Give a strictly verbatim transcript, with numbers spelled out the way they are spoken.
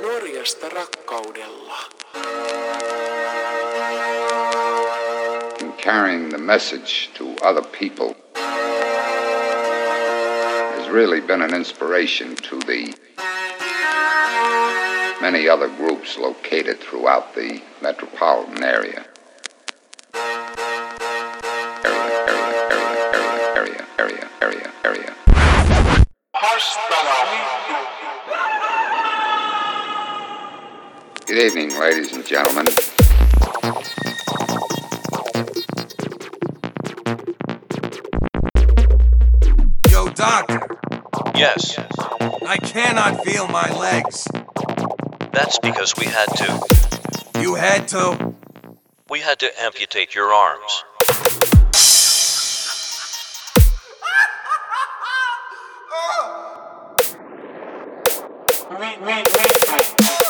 Norjasta rakkaudella. In carrying the message to other people has really been an inspiration to the many other groups located throughout the metropolitan area. Area, area, area, area, area, area. Good evening, ladies and gentlemen. Yo, doctor. Yes. I cannot feel my legs. That's because we had to. You had to? We had to amputate your arms. Me, me, me, me.